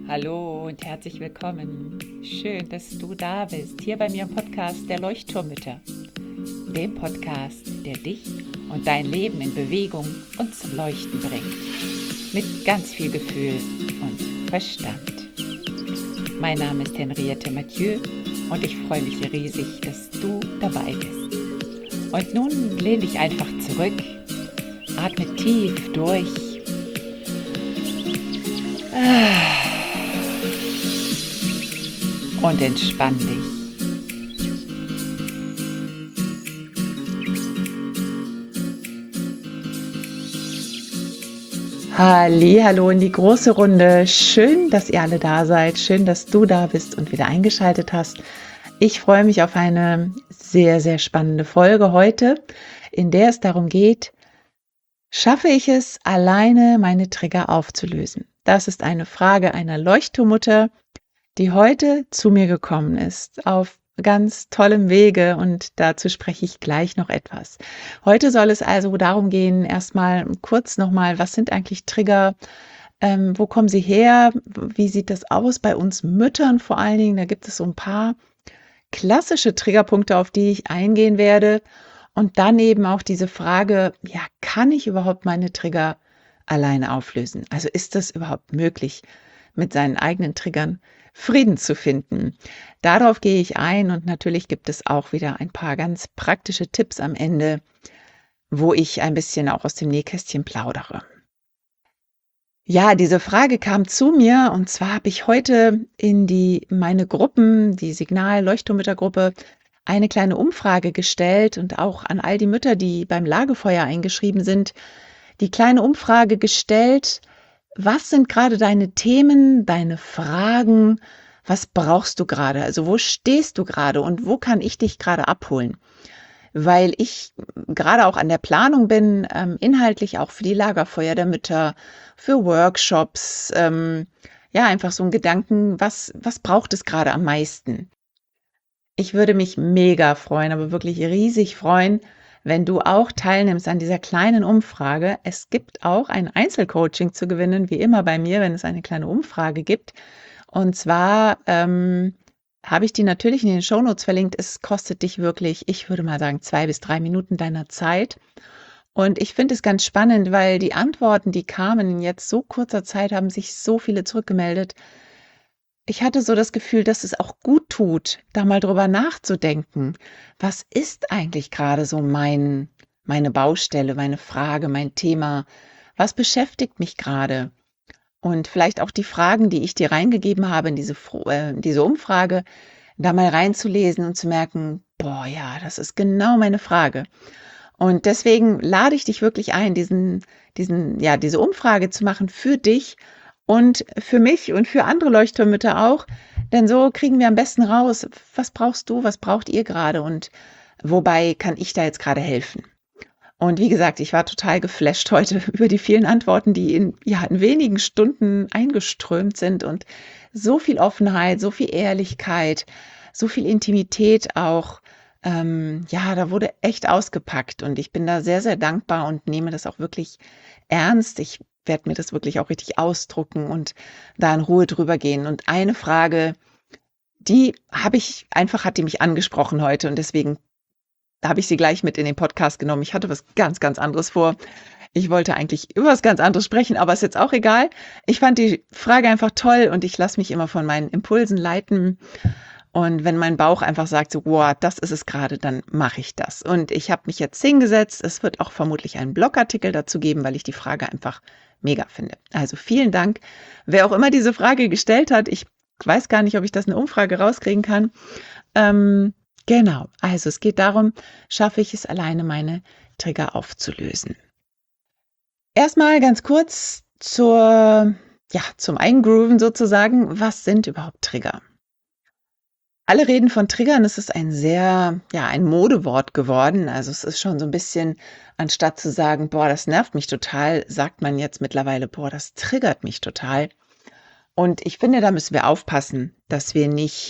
Hallo und herzlich willkommen. Schön, dass du da bist, hier bei mir im Podcast der Leuchtturmmütter. Dem Podcast, der dich und dein Leben in Bewegung und zum Leuchten bringt. Mit ganz viel Gefühl und Verstand. Mein Name ist Henriette Mathieu und ich freue mich riesig, dass du dabei bist. Und nun lehn dich einfach zurück, atme tief durch. Und entspann dich. Hallo in die große Runde. Schön, dass ihr alle da seid. Schön, dass du da bist und wieder eingeschaltet hast. Ich freue mich auf eine sehr, sehr spannende Folge heute, in der es darum geht, schaffe ich es, alleine meine Trigger aufzulösen? Das ist eine Frage einer Leuchtturmmutter, die heute zu mir gekommen ist, auf ganz tollem Wege, und dazu spreche ich gleich noch etwas. Heute soll es also darum gehen, erstmal kurz nochmal, was sind eigentlich Trigger? Wo kommen sie her? Wie sieht das aus bei uns Müttern vor allen Dingen? Da gibt es so ein paar klassische Triggerpunkte, auf die ich eingehen werde. Und dann eben auch diese Frage, ja, kann ich überhaupt meine Trigger alleine auflösen? Also ist das überhaupt möglich, mit seinen eigenen Triggern Frieden zu finden? Darauf gehe ich ein, und natürlich gibt es auch wieder ein paar ganz praktische Tipps am Ende, wo ich ein bisschen auch aus dem Nähkästchen plaudere. Ja, diese Frage kam zu mir, und zwar habe ich heute in meine Gruppen, die Signal-Leuchtturmmüttergruppe, eine kleine Umfrage gestellt und auch an all die Mütter, die beim Lagefeuer eingeschrieben sind, die kleine Umfrage gestellt: Was sind gerade deine Themen, deine Fragen? Was brauchst du gerade? Also wo stehst du gerade und wo kann ich dich gerade abholen? Weil ich gerade auch an der Planung bin, inhaltlich auch für die Lagerfeuer der Mütter, für Workshops, ja, einfach so ein Gedanken, was braucht es gerade am meisten? Ich würde mich mega freuen, aber wirklich riesig freuen, wenn du auch teilnimmst an dieser kleinen Umfrage. Es gibt auch ein Einzelcoaching zu gewinnen, wie immer bei mir, wenn es eine kleine Umfrage gibt. Und zwar habe ich die natürlich in den Shownotes verlinkt. Es kostet dich wirklich, ich würde mal sagen, 2 bis 3 Minuten deiner Zeit. Und ich finde es ganz spannend, weil die Antworten, die kamen in jetzt so kurzer Zeit, haben sich so viele zurückgemeldet. Ich hatte so das Gefühl, dass es auch gut tut, da mal drüber nachzudenken. Was ist eigentlich gerade so meine Baustelle, meine Frage, mein Thema? Was beschäftigt mich gerade? Und vielleicht auch die Fragen, die ich dir reingegeben habe in diese Umfrage, da mal reinzulesen und zu merken, boah, ja, das ist genau meine Frage. Und deswegen lade ich dich wirklich ein, ja, diese Umfrage zu machen für dich und für mich und für andere Leuchtturmmütter auch. Denn so kriegen wir am besten raus, was brauchst du, was braucht ihr gerade und wobei kann ich da jetzt gerade helfen? Und wie gesagt, ich war total geflasht heute über die vielen Antworten, die in wenigen Stunden eingeströmt sind, und so viel Offenheit, so viel Ehrlichkeit, so viel Intimität auch. Ja, da wurde echt ausgepackt, und ich bin da sehr, sehr dankbar und nehme das auch wirklich ernst. Ich werde mir das wirklich auch richtig ausdrucken und da in Ruhe drüber gehen. Und eine Frage, hat die mich angesprochen heute, und deswegen habe ich sie gleich mit in den Podcast genommen. Ich hatte was ganz, ganz anderes vor. Ich wollte eigentlich über was ganz anderes sprechen, aber ist jetzt auch egal. Ich fand die Frage einfach toll, und ich lasse mich immer von meinen Impulsen leiten. Und wenn mein Bauch einfach sagt, so, wow, das ist es gerade, dann mache ich das. Und ich habe mich jetzt hingesetzt. Es wird auch vermutlich einen Blogartikel dazu geben, weil ich die Frage einfach mega finde. Also vielen Dank, wer auch immer diese Frage gestellt hat. Ich weiß gar nicht, ob ich das eine Umfrage rauskriegen kann. Genau, also es geht darum, schaffe ich es alleine, meine Trigger aufzulösen. Erstmal ganz kurz zum Eingrooven sozusagen. Was sind überhaupt Trigger? Alle reden von Triggern. Es ist ein Modewort geworden. Also es ist schon so ein bisschen, anstatt zu sagen, boah, das nervt mich total, sagt man jetzt mittlerweile, boah, das triggert mich total. Und ich finde, da müssen wir aufpassen, dass wir nicht,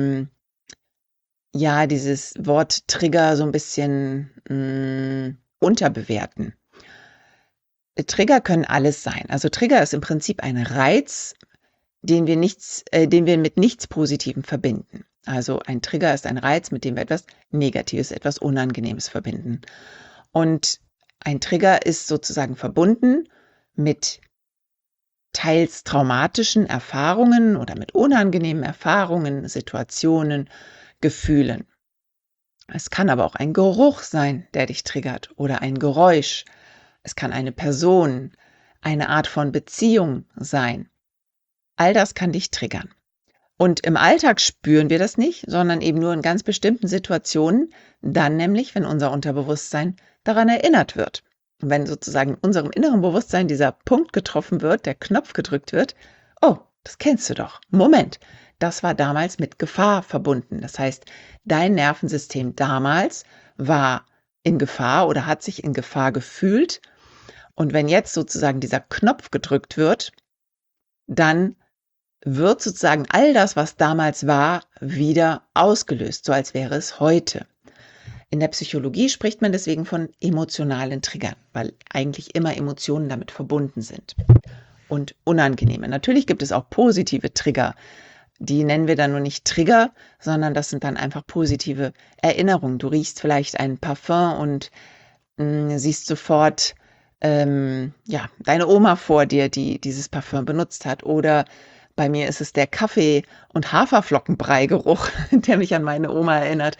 dieses Wort Trigger so ein bisschen unterbewerten. Trigger können alles sein. Also Trigger ist im Prinzip ein Reiz, den wir mit nichts Positivem verbinden. Also ein Trigger ist ein Reiz, mit dem wir etwas Negatives, etwas Unangenehmes verbinden. Und ein Trigger ist sozusagen verbunden mit teils traumatischen Erfahrungen oder mit unangenehmen Erfahrungen, Situationen, Gefühlen. Es kann aber auch ein Geruch sein, der dich triggert, oder ein Geräusch. Es kann eine Person, eine Art von Beziehung sein. All das kann dich triggern. Und im Alltag spüren wir das nicht, sondern eben nur in ganz bestimmten Situationen, dann nämlich, wenn unser Unterbewusstsein daran erinnert wird. Und wenn sozusagen in unserem inneren Bewusstsein dieser Punkt getroffen wird, der Knopf gedrückt wird, oh, das kennst du doch. Moment, das war damals mit Gefahr verbunden. Das heißt, dein Nervensystem damals war in Gefahr oder hat sich in Gefahr gefühlt. Und wenn jetzt sozusagen dieser Knopf gedrückt wird, dann wird sozusagen all das, was damals war, wieder ausgelöst, so als wäre es heute. In der Psychologie spricht man deswegen von emotionalen Triggern, weil eigentlich immer Emotionen damit verbunden sind und unangenehme. Natürlich gibt es auch positive Trigger. Die nennen wir dann nur nicht Trigger, sondern das sind dann einfach positive Erinnerungen. Du riechst vielleicht ein Parfum und siehst sofort deine Oma vor dir, die dieses Parfum benutzt hat. Oder bei mir ist es der Kaffee- und Haferflockenbrei-Geruch, der mich an meine Oma erinnert.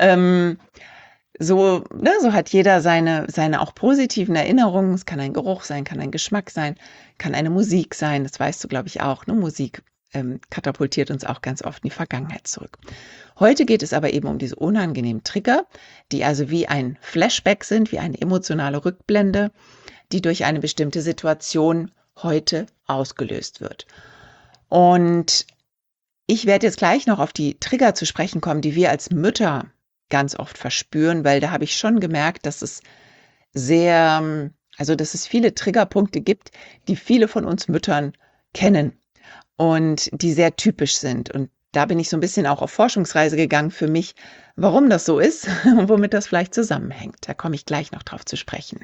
So hat jeder seine auch positiven Erinnerungen. Es kann ein Geruch sein, kann ein Geschmack sein, kann eine Musik sein. Das weißt du, glaube ich, auch. Ne? Musik katapultiert uns auch ganz oft in die Vergangenheit zurück. Heute geht es aber eben um diese unangenehmen Trigger, die also wie ein Flashback sind, wie eine emotionale Rückblende, die durch eine bestimmte Situation heute ausgelöst wird. Und ich werde jetzt gleich noch auf die Trigger zu sprechen kommen, die wir als Mütter ganz oft verspüren, weil da habe ich schon gemerkt, dass es dass es viele Triggerpunkte gibt, die viele von uns Müttern kennen und die sehr typisch sind. Und da bin ich so ein bisschen auch auf Forschungsreise gegangen für mich, warum das so ist und womit das vielleicht zusammenhängt. Da komme ich gleich noch drauf zu sprechen.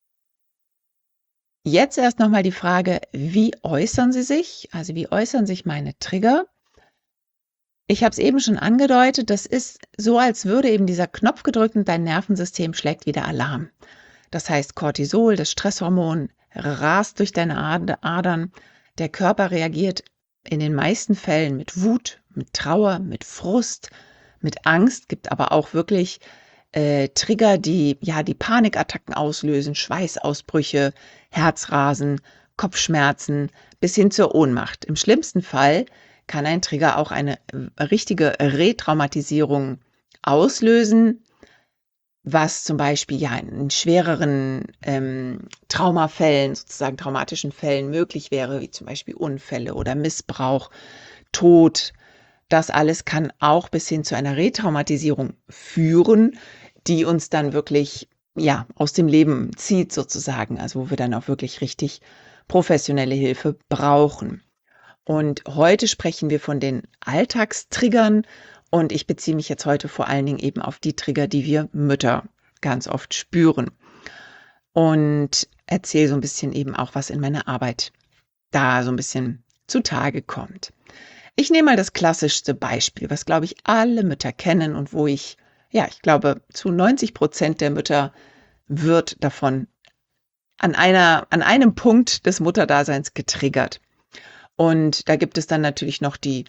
Jetzt erst nochmal die Frage, wie äußern sie sich? Also wie äußern sich meine Trigger? Ich habe es eben schon angedeutet, das ist so, als würde eben dieser Knopf gedrückt und dein Nervensystem schlägt wieder Alarm. Das heißt, Cortisol, das Stresshormon, rast durch deine Adern. Der Körper reagiert in den meisten Fällen mit Wut, mit Trauer, mit Frust, mit Angst, gibt aber auch wirklich Trigger, die Panikattacken auslösen, Schweißausbrüche, Herzrasen, Kopfschmerzen bis hin zur Ohnmacht. Im schlimmsten Fall kann ein Trigger auch eine richtige Retraumatisierung auslösen, was zum Beispiel in schwereren Traumafällen, sozusagen traumatischen Fällen möglich wäre, wie zum Beispiel Unfälle oder Missbrauch, Tod. Das alles kann auch bis hin zu einer Retraumatisierung führen, die uns dann wirklich aus dem Leben zieht sozusagen, also wo wir dann auch wirklich richtig professionelle Hilfe brauchen. Und heute sprechen wir von den Alltagstriggern und ich beziehe mich jetzt heute vor allen Dingen eben auf die Trigger, die wir Mütter ganz oft spüren. Und erzähle so ein bisschen eben auch, was in meiner Arbeit da so ein bisschen zutage kommt. Ich nehme mal das klassischste Beispiel, was, glaube ich, alle Mütter kennen und wo ich glaube, zu 90% der Mütter wird davon an einem Punkt des Mutterdaseins getriggert. Und da gibt es dann natürlich noch die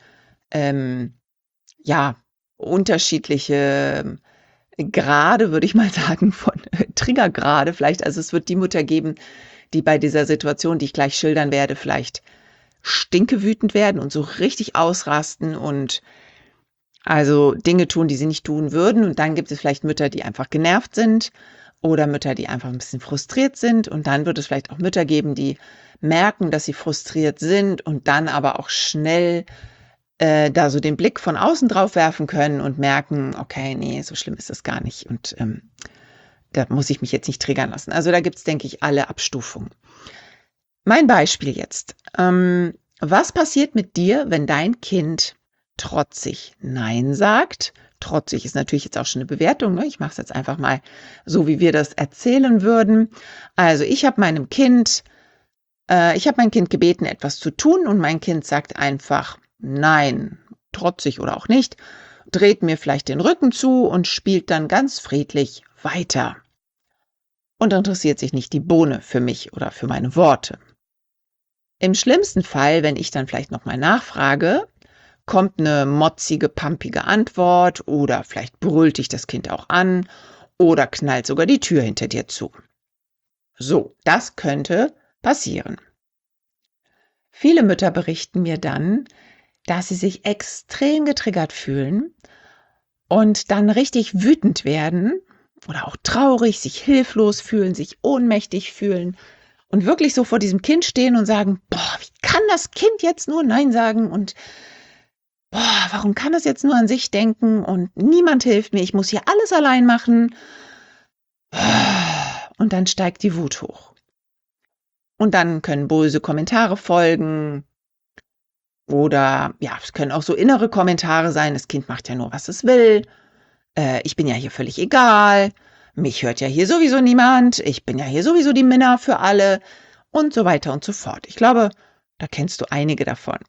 unterschiedliche Grade, würde ich mal sagen, von Triggergrade vielleicht. Also es wird die Mutter geben, die bei dieser Situation, die ich gleich schildern werde, vielleicht stinkewütend werden und so richtig ausrasten und also Dinge tun, die sie nicht tun würden. Und dann gibt es vielleicht Mütter, die einfach genervt sind oder Mütter, die einfach ein bisschen frustriert sind. Und dann wird es vielleicht auch Mütter geben, die merken, dass sie frustriert sind und dann aber auch schnell da so den Blick von außen drauf werfen können und merken, okay, nee, so schlimm ist das gar nicht. Und da muss ich mich jetzt nicht triggern lassen. Also da gibt es, denke ich, alle Abstufungen. Mein Beispiel jetzt. Was passiert mit dir, wenn dein Kind trotzig Nein sagt? Trotzig ist natürlich jetzt auch schon eine Bewertung. Ne? Ich mache es jetzt einfach mal so, wie wir das erzählen würden. Also ich habe meinem Kind Ich habe mein Kind gebeten, etwas zu tun und mein Kind sagt einfach nein, trotzig oder auch nicht, dreht mir vielleicht den Rücken zu und spielt dann ganz friedlich weiter und interessiert sich nicht die Bohne für mich oder für meine Worte. Im schlimmsten Fall, wenn ich dann vielleicht nochmal nachfrage, kommt eine motzige, pampige Antwort oder vielleicht brüllt dich das Kind auch an oder knallt sogar die Tür hinter dir zu. So, das könnte passieren. Viele Mütter berichten mir dann, dass sie sich extrem getriggert fühlen und dann richtig wütend werden oder auch traurig, sich hilflos fühlen, sich ohnmächtig fühlen und wirklich so vor diesem Kind stehen und sagen, boah, wie kann das Kind jetzt nur Nein sagen und boah, warum kann es jetzt nur an sich denken und niemand hilft mir, ich muss hier alles allein machen. Und dann steigt die Wut hoch. Und dann können böse Kommentare folgen oder ja, es können auch so innere Kommentare sein, das Kind macht ja nur, was es will, ich bin ja hier völlig egal, mich hört ja hier sowieso niemand, ich bin ja hier sowieso die Minna für alle und so weiter und so fort. Ich glaube, da kennst du einige davon.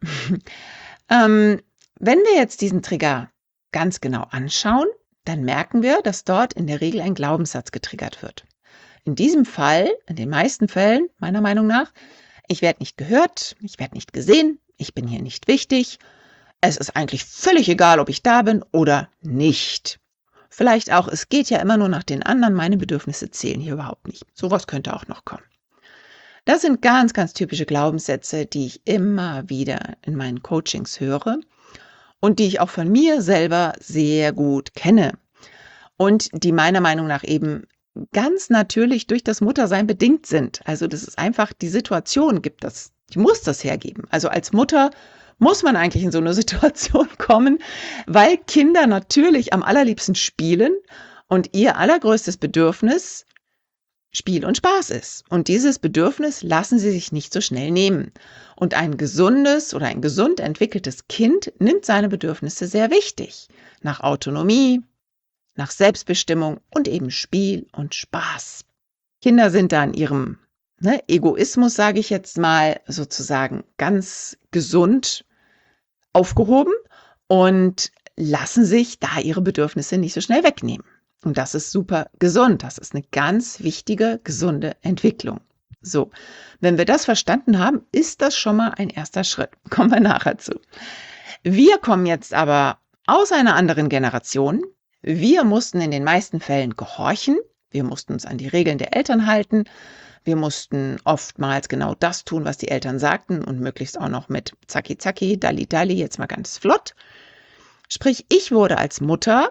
Wenn wir jetzt diesen Trigger ganz genau anschauen, dann merken wir, dass dort in der Regel ein Glaubenssatz getriggert wird. In diesem Fall, in den meisten Fällen, meiner Meinung nach, ich werde nicht gehört, ich werde nicht gesehen, ich bin hier nicht wichtig, es ist eigentlich völlig egal, ob ich da bin oder nicht. Vielleicht auch, es geht ja immer nur nach den anderen, meine Bedürfnisse zählen hier überhaupt nicht. Sowas könnte auch noch kommen. Das sind ganz, ganz typische Glaubenssätze, die ich immer wieder in meinen Coachings höre und die ich auch von mir selber sehr gut kenne und die meiner Meinung nach eben ganz natürlich durch das Muttersein bedingt sind. Also das ist einfach, die Situation gibt das, die muss das hergeben. Also als Mutter muss man eigentlich in so eine Situation kommen, weil Kinder natürlich am allerliebsten spielen und ihr allergrößtes Bedürfnis Spiel und Spaß ist. Und dieses Bedürfnis lassen sie sich nicht so schnell nehmen. Und ein gesundes oder ein gesund entwickeltes Kind nimmt seine Bedürfnisse sehr wichtig. Nach Autonomie, nach Selbstbestimmung und eben Spiel und Spaß. Kinder sind da in ihrem Egoismus, sage ich jetzt mal, sozusagen ganz gesund aufgehoben und lassen sich da ihre Bedürfnisse nicht so schnell wegnehmen. Und das ist super gesund. Das ist eine ganz wichtige, gesunde Entwicklung. So, wenn wir das verstanden haben, ist das schon mal ein erster Schritt. Kommen wir nachher zu. Wir kommen jetzt aber aus einer anderen Generation. Wir mussten in den meisten Fällen gehorchen. Wir mussten uns an die Regeln der Eltern halten. Wir mussten oftmals genau das tun, was die Eltern sagten und möglichst auch noch mit Zacki Zacki, Dalli Dalli, jetzt mal ganz flott. Sprich, ich als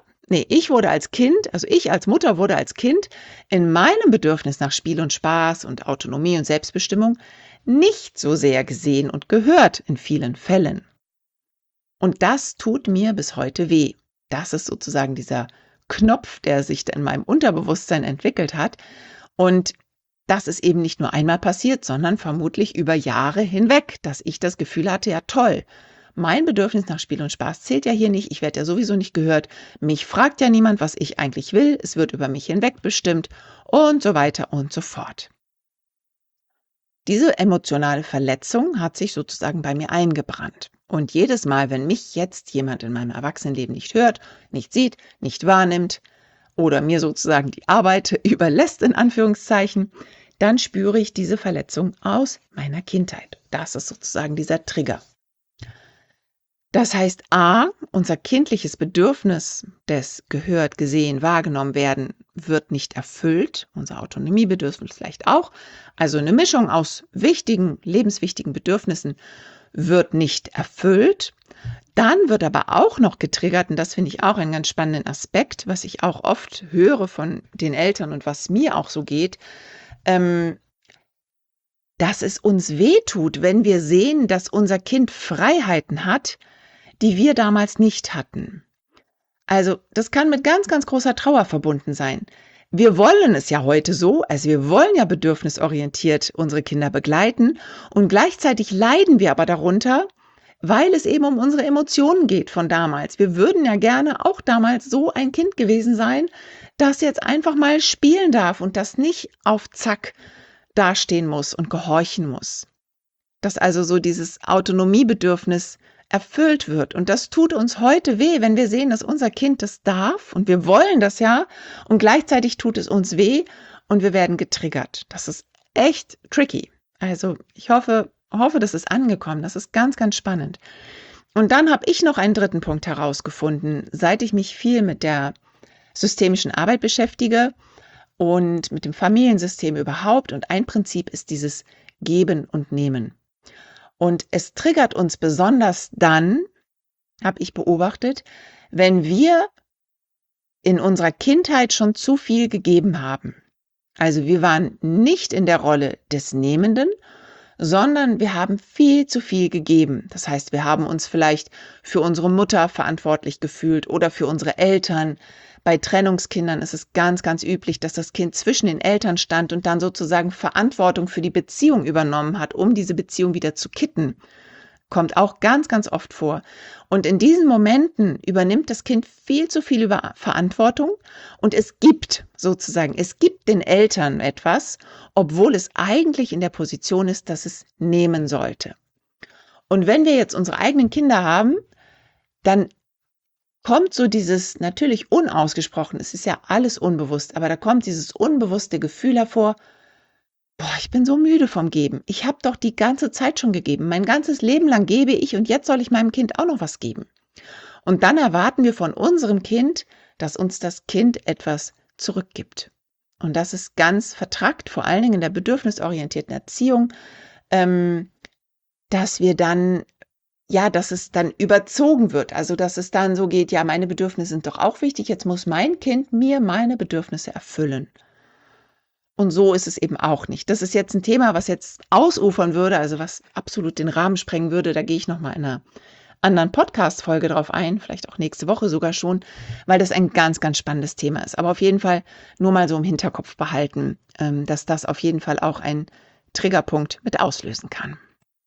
Kind, also ich als Mutter wurde als Kind in meinem Bedürfnis nach Spiel und Spaß und Autonomie und Selbstbestimmung nicht so sehr gesehen und gehört in vielen Fällen. Und das tut mir bis heute weh. Das ist sozusagen dieser Knopf, der sich in meinem Unterbewusstsein entwickelt hat. Und das ist eben nicht nur einmal passiert, sondern vermutlich über Jahre hinweg, dass ich das Gefühl hatte, ja toll, mein Bedürfnis nach Spiel und Spaß zählt ja hier nicht, ich werde ja sowieso nicht gehört, mich fragt ja niemand, was ich eigentlich will, es wird über mich hinweg bestimmt und so weiter und so fort. Diese emotionale Verletzung hat sich sozusagen bei mir eingebrannt. Und jedes Mal, wenn mich jetzt jemand in meinem Erwachsenenleben nicht hört, nicht sieht, nicht wahrnimmt oder mir sozusagen die Arbeit überlässt, in Anführungszeichen, dann spüre ich diese Verletzung aus meiner Kindheit. Das ist sozusagen dieser Trigger. Das heißt, A, unser kindliches Bedürfnis des gehört, gesehen, wahrgenommen werden wird nicht erfüllt, unser Autonomiebedürfnis vielleicht auch. Also eine Mischung aus wichtigen, lebenswichtigen Bedürfnissen wird nicht erfüllt. Dann wird aber auch noch getriggert, und das finde ich auch einen ganz spannenden Aspekt, was ich auch oft höre von den Eltern und was mir auch so geht, dass es uns wehtut, wenn wir sehen, dass unser Kind Freiheiten hat, die wir damals nicht hatten. Also das kann mit ganz, ganz großer Trauer verbunden sein. Wir wollen es ja heute so, also wir wollen ja bedürfnisorientiert unsere Kinder begleiten und gleichzeitig leiden wir aber darunter, weil es eben um unsere Emotionen geht von damals. Wir würden ja gerne auch damals so ein Kind gewesen sein, das jetzt einfach mal spielen darf und das nicht auf Zack dastehen muss und gehorchen muss. dass also so dieses Autonomiebedürfnis erfüllt wird. Und das tut uns heute weh, wenn wir sehen, dass unser Kind das darf und wir wollen das ja und gleichzeitig tut es uns weh und wir werden getriggert. Das ist echt tricky. Also ich hoffe, das ist angekommen. Das ist ganz, ganz spannend. Und dann habe ich noch einen dritten Punkt herausgefunden, seit ich mich viel mit der systemischen Arbeit beschäftige und mit dem Familiensystem überhaupt. Und ein Prinzip ist dieses Geben und Nehmen. Und es triggert uns besonders dann, habe ich beobachtet, wenn wir in unserer Kindheit schon zu viel gegeben haben. Also wir waren nicht in der Rolle des Nehmenden, sondern wir haben viel zu viel gegeben. Das heißt, wir haben uns vielleicht für unsere Mutter verantwortlich gefühlt oder für unsere Eltern. Bei Trennungskindern ist es ganz, ganz üblich, dass das Kind zwischen den Eltern stand und dann sozusagen Verantwortung für die Beziehung übernommen hat, um diese Beziehung wieder zu kitten. Kommt auch ganz, ganz oft vor. Und in diesen Momenten übernimmt das Kind viel zu viel über Verantwortung und es gibt den Eltern etwas, obwohl es eigentlich in der Position ist, dass es nehmen sollte. Und wenn wir jetzt unsere eigenen Kinder haben, dann kommt so dieses natürlich unausgesprochen, es ist ja alles unbewusst, aber da kommt dieses unbewusste Gefühl hervor, boah, ich bin so müde vom Geben. Ich habe doch die ganze Zeit schon gegeben. Mein ganzes Leben lang gebe ich und jetzt soll ich meinem Kind auch noch was geben. Und dann erwarten wir von unserem Kind, dass uns das Kind etwas zurückgibt. Und das ist ganz vertrackt, vor allen Dingen in der bedürfnisorientierten Erziehung, dass wir dann, ja, dass es dann überzogen wird. Also, dass es dann so geht, ja, meine Bedürfnisse sind doch auch wichtig. Jetzt muss mein Kind mir meine Bedürfnisse erfüllen. Und so ist es eben auch nicht. Das ist jetzt ein Thema, was jetzt ausufern würde, also was absolut den Rahmen sprengen würde. Da gehe ich nochmal in einer anderen Podcast-Folge drauf ein, vielleicht auch nächste Woche sogar schon, weil das ein ganz, ganz spannendes Thema ist. Aber auf jeden Fall nur mal so im Hinterkopf behalten, dass das auf jeden Fall auch ein Triggerpunkt mit auslösen kann.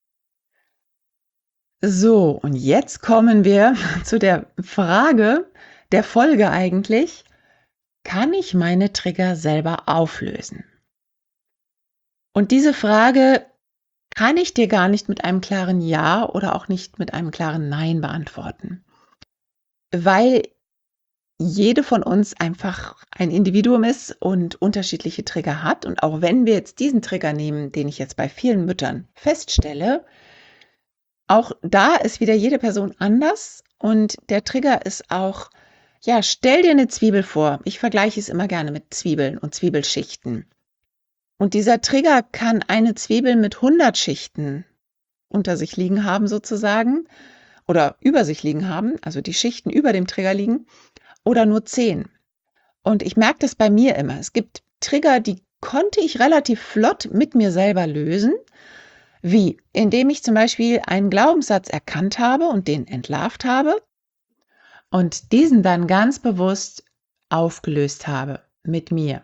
So, und jetzt kommen wir zu der Frage der Folge eigentlich. Kann ich meine Trigger selber auflösen? Und diese Frage kann ich dir gar nicht mit einem klaren Ja oder auch nicht mit einem klaren Nein beantworten, weil jede von uns einfach ein Individuum ist und unterschiedliche Trigger hat. Und auch wenn wir jetzt diesen Trigger nehmen, den ich jetzt bei vielen Müttern feststelle, auch da ist wieder jede Person anders und der Trigger ist auch, ja, stell dir eine Zwiebel vor. Ich vergleiche es immer gerne mit Zwiebeln und Zwiebelschichten. Und dieser Trigger kann eine Zwiebel mit 100 Schichten unter sich liegen haben sozusagen oder über sich liegen haben, also die Schichten über dem Trigger liegen oder nur 10. Und ich merke das bei mir immer. Es gibt Trigger, die konnte ich relativ flott mit mir selber lösen. Wie? Indem ich zum Beispiel einen Glaubenssatz erkannt habe und den entlarvt habe und diesen dann ganz bewusst aufgelöst habe mit mir.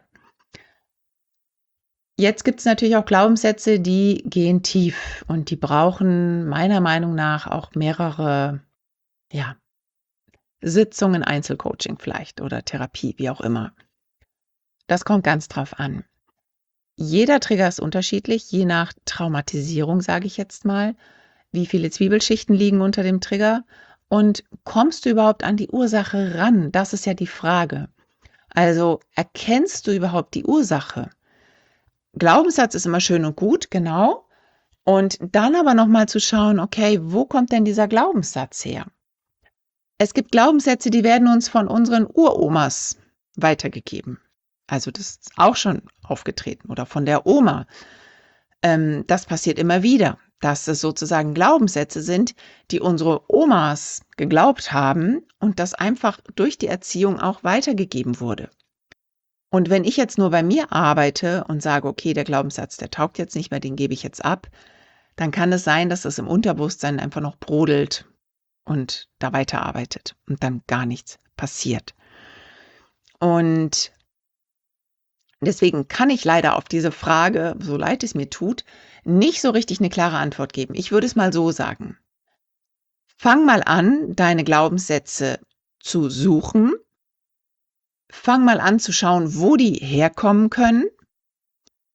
Jetzt gibt es natürlich auch Glaubenssätze, die gehen tief und die brauchen meiner Meinung nach auch mehrere, ja, Sitzungen, Einzelcoaching vielleicht oder Therapie, wie auch immer. Das kommt ganz drauf an. Jeder Trigger ist unterschiedlich, je nach Traumatisierung, sage ich jetzt mal. Wie viele Zwiebelschichten liegen unter dem Trigger? Und kommst du überhaupt an die Ursache ran? Das ist ja die Frage. Also erkennst du überhaupt die Ursache? Glaubenssatz ist immer schön und gut, genau. Und dann aber nochmal zu schauen, okay, wo kommt denn dieser Glaubenssatz her? Es gibt Glaubenssätze, die werden uns von unseren Uromas weitergegeben. Also das ist auch schon aufgetreten oder von der Oma. Das passiert immer wieder, dass es sozusagen Glaubenssätze sind, die unsere Omas geglaubt haben und das einfach durch die Erziehung auch weitergegeben wurde. Und wenn ich jetzt nur bei mir arbeite und sage, okay, der Glaubenssatz, der taugt jetzt nicht mehr, den gebe ich jetzt ab, dann kann es sein, dass das im Unterbewusstsein einfach noch brodelt und da weiterarbeitet und dann gar nichts passiert. Und deswegen kann ich leider auf diese Frage, so leid es mir tut, nicht so richtig eine klare Antwort geben. Ich würde es mal so sagen. Fang mal an, deine Glaubenssätze zu suchen. Fang mal an zu schauen, wo die herkommen können.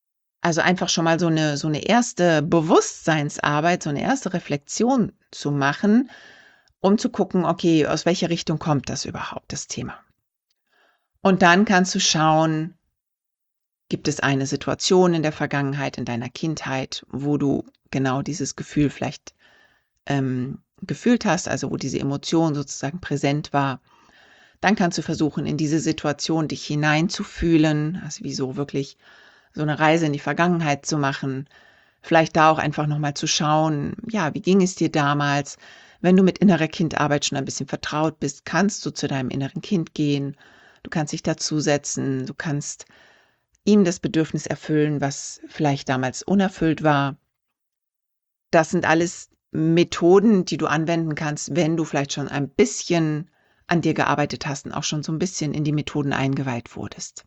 Also einfach schon mal so eine erste Bewusstseinsarbeit, so eine erste Reflexion zu machen, um zu gucken, okay, aus welcher Richtung kommt das überhaupt, das Thema? Und dann kannst du schauen, gibt es eine Situation in der Vergangenheit, in deiner Kindheit, wo du genau dieses Gefühl vielleicht gefühlt hast, also wo diese Emotion sozusagen präsent war. Dann kannst du versuchen, in diese Situation dich hineinzufühlen, also wie so wirklich so eine Reise in die Vergangenheit zu machen. Vielleicht da auch einfach nochmal zu schauen, ja, wie ging es dir damals? Wenn du mit innerer Kindarbeit schon ein bisschen vertraut bist, kannst du zu deinem inneren Kind gehen. Du kannst dich dazusetzen, du kannst ihm das Bedürfnis erfüllen, was vielleicht damals unerfüllt war. Das sind alles Methoden, die du anwenden kannst, wenn du vielleicht schon ein bisschen an dir gearbeitet hast und auch schon so ein bisschen in die Methoden eingeweiht wurdest.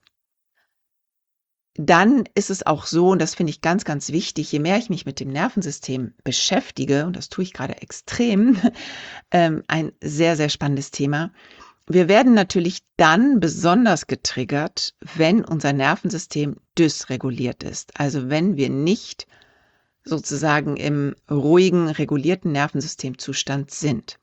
Dann ist es auch so, und das finde ich ganz, ganz wichtig, je mehr ich mich mit dem Nervensystem beschäftige, und das tue ich gerade extrem, ein sehr, sehr spannendes Thema. Wir werden natürlich dann besonders getriggert, wenn unser Nervensystem dysreguliert ist. Also wenn wir nicht sozusagen im ruhigen, regulierten Nervensystemzustand sind.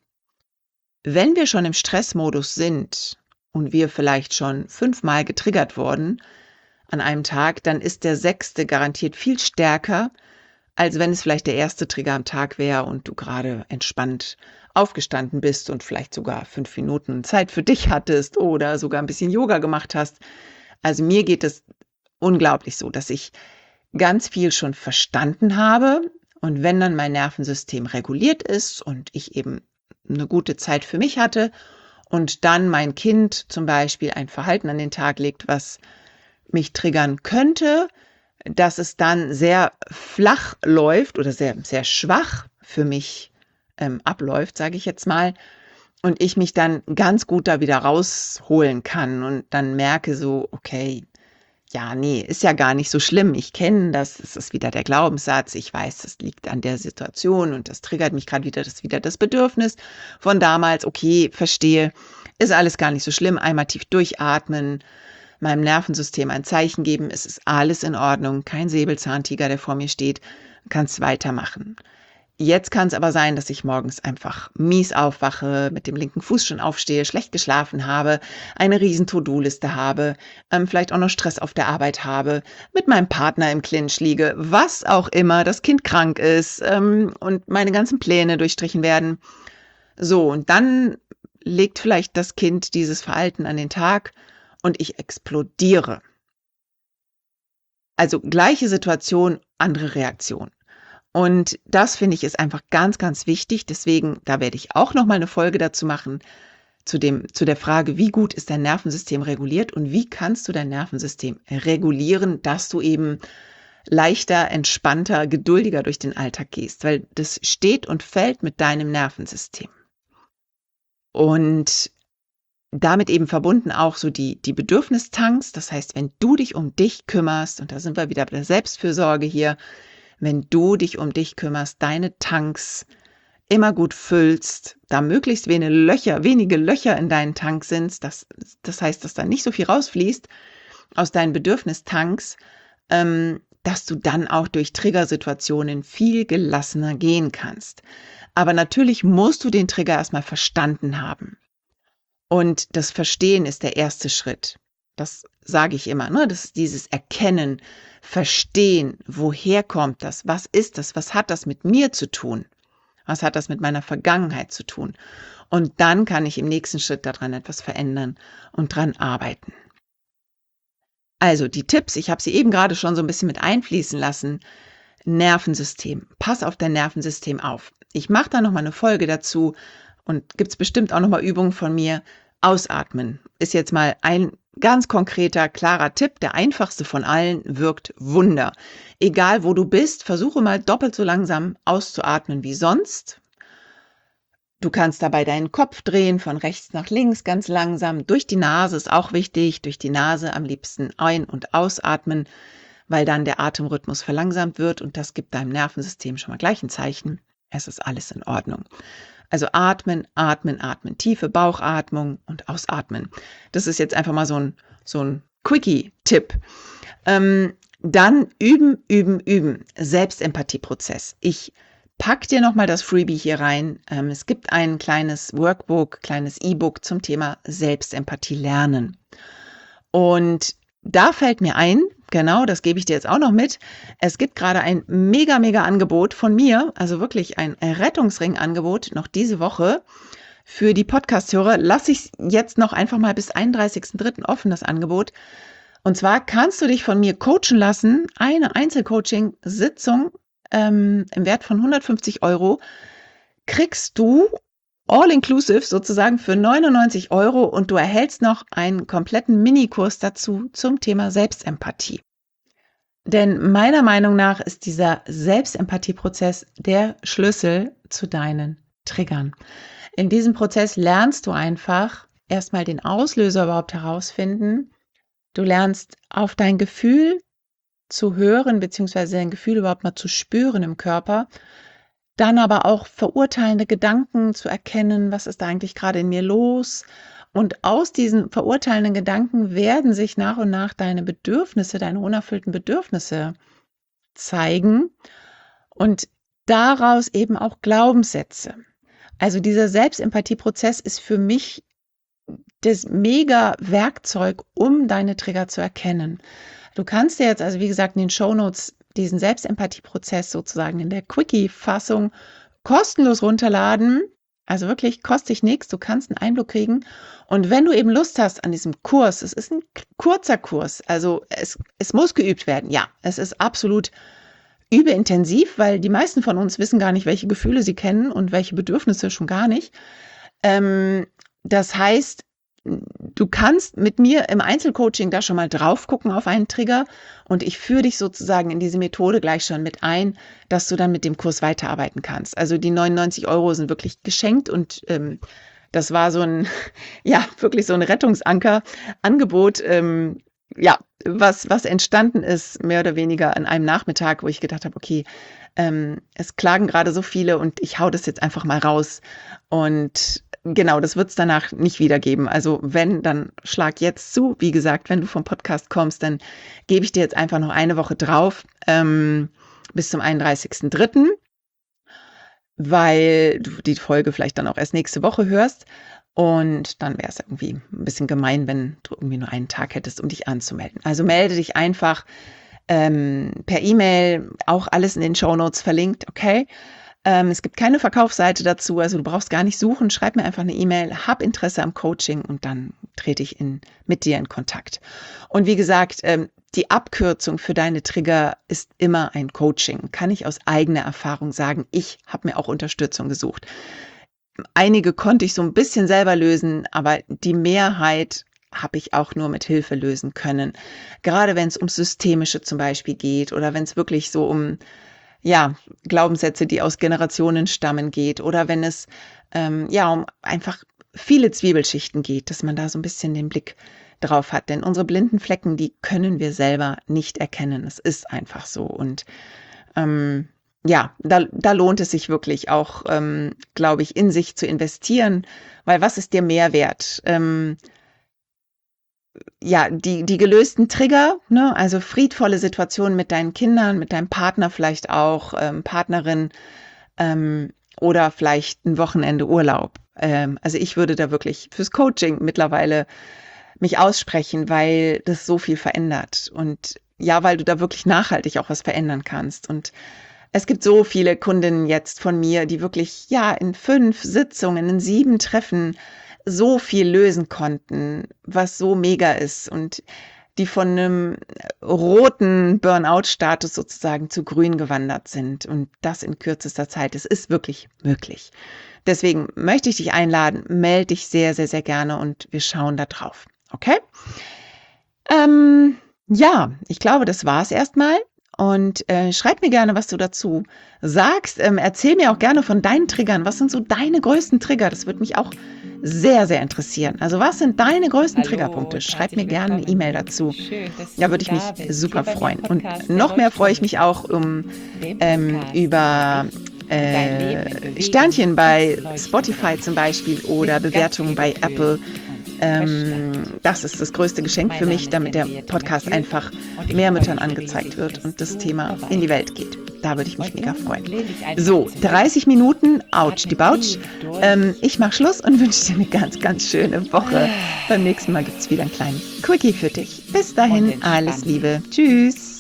Wenn wir schon im Stressmodus sind und wir vielleicht schon 5-mal getriggert wurden an einem Tag, dann ist der 6. garantiert viel stärker, als wenn es vielleicht der erste Trigger am Tag wäre und du gerade entspannt aufgestanden bist und vielleicht sogar 5 Minuten Zeit für dich hattest oder sogar ein bisschen Yoga gemacht hast. Also mir geht es unglaublich so, dass ich ganz viel schon verstanden habe und wenn dann mein Nervensystem reguliert ist und ich eben eine gute Zeit für mich hatte und dann mein Kind zum Beispiel ein Verhalten an den Tag legt, was mich triggern könnte, dass es dann sehr flach läuft oder sehr, sehr schwach für mich abläuft, sage ich jetzt mal, und ich mich dann ganz gut da wieder rausholen kann und dann merke so, okay, ja, nee, ist ja gar nicht so schlimm. Ich kenne das, es ist wieder der Glaubenssatz. Ich weiß, das liegt an der Situation und das triggert mich gerade wieder das Bedürfnis von damals. Okay, verstehe, ist alles gar nicht so schlimm. Einmal tief durchatmen, meinem Nervensystem ein Zeichen geben, es ist alles in Ordnung. Kein Säbelzahntiger, der vor mir steht, kannst weitermachen. Jetzt kann es aber sein, dass ich morgens einfach mies aufwache, mit dem linken Fuß schon aufstehe, schlecht geschlafen habe, eine riesen To-Do-Liste habe, vielleicht auch noch Stress auf der Arbeit habe, mit meinem Partner im Clinch liege, was auch immer, das Kind krank ist und meine ganzen Pläne durchstrichen werden. So, und dann legt vielleicht das Kind dieses Verhalten an den Tag und ich explodiere. Also gleiche Situation, andere Reaktion. Und das finde ich ist einfach ganz, ganz wichtig. Deswegen, da werde ich auch noch mal eine Folge dazu machen, zu der Frage, wie gut ist dein Nervensystem reguliert und wie kannst du dein Nervensystem regulieren, dass du eben leichter, entspannter, geduldiger durch den Alltag gehst, weil das steht und fällt mit deinem Nervensystem. Und damit eben verbunden auch so die Bedürfnistanks. Das heißt, wenn du dich um dich kümmerst, und da sind wir wieder bei der Selbstfürsorge hier, wenn du dich um dich kümmerst, deine Tanks immer gut füllst, da möglichst wenige Löcher in deinen Tank sind, das heißt, dass da nicht so viel rausfließt aus deinen Bedürfnistanks, dass du dann auch durch Triggersituationen viel gelassener gehen kannst. Aber natürlich musst du den Trigger erstmal verstanden haben. Und das Verstehen ist der erste Schritt. Das sage ich immer, ne? Das ist dieses Erkennen, Verstehen, woher kommt das, was ist das, was hat das mit mir zu tun, was hat das mit meiner Vergangenheit zu tun. Und dann kann ich im nächsten Schritt daran etwas verändern und dran arbeiten. Also die Tipps, ich habe sie eben gerade schon so ein bisschen mit einfließen lassen. Nervensystem, pass auf dein Nervensystem auf. Ich mache da nochmal eine Folge dazu und gibt es bestimmt auch nochmal Übungen von mir. Ausatmen ist jetzt mal ein ganz konkreter, klarer Tipp. Der einfachste von allen, wirkt Wunder. Egal wo du bist, versuche mal doppelt so langsam auszuatmen wie sonst. Du kannst dabei deinen Kopf drehen, von rechts nach links, ganz langsam. Durch die Nase ist auch wichtig. Durch die Nase am liebsten ein- und ausatmen, weil dann der Atemrhythmus verlangsamt wird und das gibt deinem Nervensystem schon mal gleich ein Zeichen. Es ist alles in Ordnung. Also atmen, atmen, atmen. Tiefe Bauchatmung und ausatmen. Das ist jetzt einfach mal so ein Quickie-Tipp. Dann üben, üben, üben. Selbstempathieprozess. Ich pack dir nochmal das Freebie hier rein. Es gibt ein kleines Workbook, kleines E-Book zum Thema Selbstempathie lernen. Und da fällt mir ein, genau, das gebe ich dir jetzt auch noch mit. Es gibt gerade ein mega, mega Angebot von mir, also wirklich ein Rettungsring-Angebot noch diese Woche. Für die Podcast-Hörer lasse ich jetzt noch einfach mal bis 31.03. offen, das Angebot. Und zwar kannst du dich von mir coachen lassen, eine Einzelcoaching-Sitzung im Wert von 150 € kriegst du all-inclusive sozusagen für 99 € und du erhältst noch einen kompletten Minikurs dazu zum Thema Selbstempathie. Denn meiner Meinung nach ist dieser Selbstempathieprozess der Schlüssel zu deinen Triggern. In diesem Prozess lernst du einfach erstmal den Auslöser überhaupt herausfinden. Du lernst auf dein Gefühl zu hören, beziehungsweise dein Gefühl überhaupt mal zu spüren im Körper. Dann aber auch verurteilende Gedanken zu erkennen, was ist da eigentlich gerade in mir los? Und aus diesen verurteilenden Gedanken werden sich nach und nach deine Bedürfnisse, deine unerfüllten Bedürfnisse zeigen und daraus eben auch Glaubenssätze. Also dieser Selbstempathieprozess ist für mich das mega Werkzeug, um deine Trigger zu erkennen. Du kannst dir jetzt also, wie gesagt, in den Shownotes diesen Selbstempathieprozess sozusagen in der Quickie-Fassung kostenlos runterladen. Also wirklich kostet dich nichts, du kannst einen Einblick kriegen. Und wenn du eben Lust hast an diesem Kurs, es ist ein kurzer Kurs, also es muss geübt werden. Ja, es ist absolut übeintensiv, weil die meisten von uns wissen gar nicht, welche Gefühle sie kennen und welche Bedürfnisse schon gar nicht. Das heißt, du kannst mit mir im Einzelcoaching da schon mal drauf gucken auf einen Trigger und ich führe dich sozusagen in diese Methode gleich schon mit ein, dass du dann mit dem Kurs weiterarbeiten kannst. Also die 99 € sind wirklich geschenkt und das war so ein, ja, wirklich so ein Rettungsanker-Angebot, was entstanden ist, mehr oder weniger an einem Nachmittag, wo ich gedacht habe, okay, es klagen gerade so viele und ich hau das jetzt einfach mal raus und genau, das wird es danach nicht wieder geben. Also wenn, dann schlag jetzt zu. Wie gesagt, wenn du vom Podcast kommst, dann gebe ich dir jetzt einfach noch eine Woche drauf, bis zum 31.03., weil du die Folge vielleicht dann auch erst nächste Woche hörst. Und dann wäre es irgendwie ein bisschen gemein, wenn du irgendwie nur einen Tag hättest, um dich anzumelden. Also melde dich einfach per E-Mail, auch alles in den Shownotes verlinkt, okay? Es gibt keine Verkaufsseite dazu, also du brauchst gar nicht suchen. Schreib mir einfach eine E-Mail, hab Interesse am Coaching und dann trete ich mit dir in Kontakt. Und wie gesagt, die Abkürzung für deine Trigger ist immer ein Coaching. Kann ich aus eigener Erfahrung sagen. Ich habe mir auch Unterstützung gesucht. Einige konnte ich so ein bisschen selber lösen, aber die Mehrheit habe ich auch nur mit Hilfe lösen können. Gerade wenn es um Systemische zum Beispiel geht oder wenn es wirklich so um Glaubenssätze, die aus Generationen stammen geht oder wenn es um einfach viele Zwiebelschichten geht, dass man da so ein bisschen den Blick drauf hat. Denn unsere blinden Flecken, die können wir selber nicht erkennen. Es ist einfach so. Und da lohnt es sich wirklich auch, glaube ich, in sich zu investieren, weil was ist dir mehr wert? Die gelösten Trigger, ne? Also friedvolle Situationen mit deinen Kindern, mit deinem Partner vielleicht auch, Partnerin oder vielleicht ein Wochenende Urlaub. Also ich würde da wirklich fürs Coaching mittlerweile mich aussprechen, weil das so viel verändert und ja, weil du da wirklich nachhaltig auch was verändern kannst. Und es gibt so viele Kundinnen jetzt von mir, die wirklich in 5 Sitzungen, in 7 Treffen so viel lösen konnten, was so mega ist und die von einem roten Burnout-Status sozusagen zu grün gewandert sind und das in kürzester Zeit. Es ist wirklich möglich. Deswegen möchte ich dich einladen, melde dich sehr, sehr, sehr gerne und wir schauen da drauf. Okay? Ich glaube, das war's erstmal. Und schreib mir gerne, was du dazu sagst. Erzähl mir auch gerne von deinen Triggern. Was sind so deine größten Trigger? Das würde mich auch sehr, sehr interessieren. Also was sind deine größten Triggerpunkte? Schreib mir gerne eine E-Mail dazu. Da würde ich mich super freuen. Und noch mehr freue ich mich auch über Sternchen bei Spotify zum Beispiel oder Bewertungen bei Apple. Das ist das größte Geschenk für mich, damit der Podcast einfach mehr Müttern angezeigt wird und das Thema in die Welt geht. Da würde ich mich mega freuen. So, 30 Minuten, ouch die Bautsch. Ich mache Schluss und wünsche dir eine ganz, ganz schöne Woche. Beim nächsten Mal gibt es wieder einen kleinen Quickie für dich. Bis dahin, alles Liebe. Tschüss.